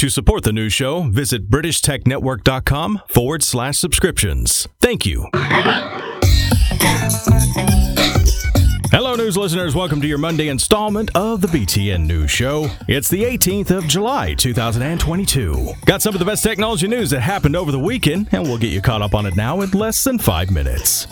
To support the news show, visit BritishTechNetwork.com/subscriptions. Thank you. Hello, news listeners. Welcome to your Monday installment of the BTN News Show. It's the 18th of July, 2022. Got some of the best technology news that happened over the weekend, and we'll get you caught up on it now in less than 5 minutes.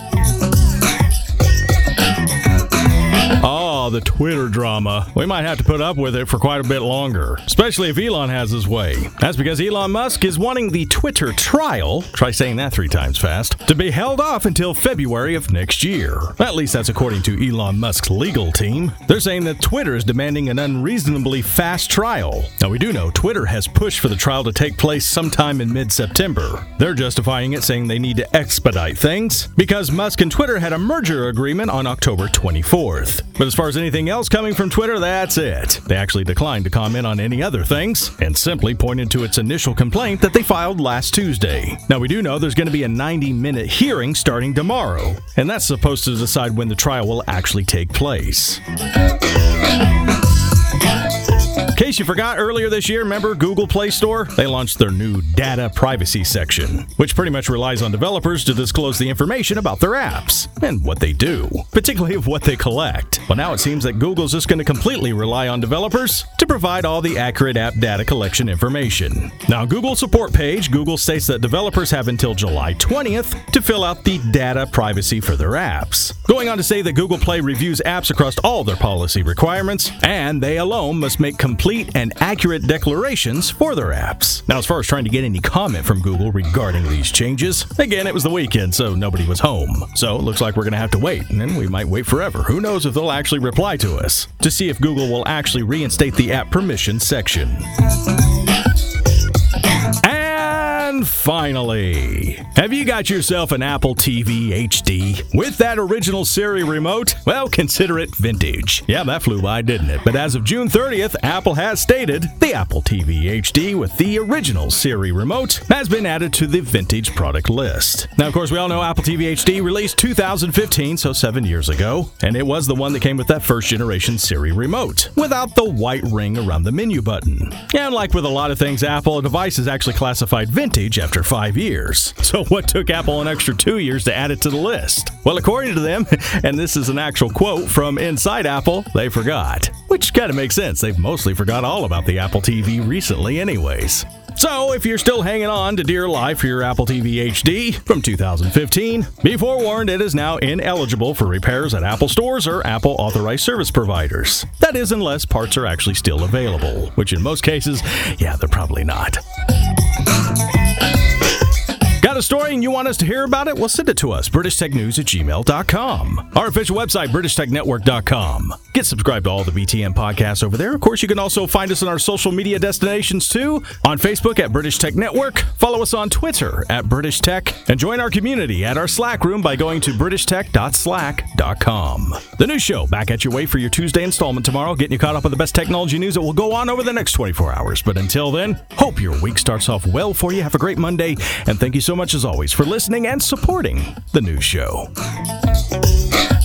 Oh, the Twitter drama. We might have to put up with it for quite a bit longer, especially if Elon has his way. That's because Elon Musk is wanting the Twitter trial, try saying that 3 times fast, to be held off until February of next year. At least that's according to Elon Musk's legal team. They're saying that Twitter is demanding an unreasonably fast trial. Now, we do know Twitter has pushed for the trial to take place sometime in mid-September. They're justifying it, saying they need to expedite things because Musk and Twitter had a merger agreement on October 24th. But as far as anything else coming from Twitter, that's it. They actually declined to comment on any other things and simply pointed to its initial complaint that they filed last Tuesday. Now, we do know there's going to be a 90-minute hearing starting tomorrow, and that's supposed to decide when the trial will actually take place. In case you forgot, earlier this year, remember Google Play Store? They launched their new data privacy section, which pretty much relies on developers to disclose the information about their apps and what they do, particularly of what they collect. Well, now it seems that Google's just going to completely rely on developers to provide all the accurate app data collection information. Now, on Google's support page, Google states that developers have until July 20th to fill out the data privacy for their apps, going on to say that Google Play reviews apps across all their policy requirements, and they alone must make complete and accurate declarations for their apps. Now, as far as trying to get any comment from Google regarding these changes, again, it was the weekend, so nobody was home. So it looks like we're going to have to wait, and then we might wait forever. Who knows if they'll actually reply to us to see if Google will actually reinstate the app permission section. And finally, have you got yourself an Apple TV HD with that original Siri remote? Well, consider it vintage. Yeah, that flew by, didn't it? But as of June 30th, Apple has stated the Apple TV HD with the original Siri remote has been added to the vintage product list. Now, of course, we all know Apple TV HD released 2015, so 7 years ago, and it was the one that came with that first generation Siri remote without the white ring around the menu button. And like with a lot of things Apple, a device is actually classified vintage after 5 years. So what took Apple an extra 2 years to add it to the list? Well, according to them, and this is an actual quote from inside Apple, they forgot. Which kind of makes sense. They've mostly forgot all about the Apple TV recently anyways. So, if you're still hanging on to dear life for your Apple TV HD from 2015, be forewarned it is now ineligible for repairs at Apple stores or Apple authorized service providers. That is, unless parts are actually still available, which in most cases, yeah, they're probably not. Got a story and you want us to hear about it? Well, send it to us, BritishTechNews@gmail.com. Our official website, BritishTechNetwork.com. Get subscribed to all the BTN podcasts over there. Of course, you can also find us on our social media destinations too. On Facebook at British Tech Network. Follow us on Twitter at British Tech. And join our community at our Slack room by going to BritishTech.slack.com. The news show back at your way for your Tuesday installment tomorrow, getting you caught up on the best technology news that will go on over the next 24 hours. But until then, hope your week starts off well for you. Have a great Monday, and thank you so much as always for listening and supporting the news show.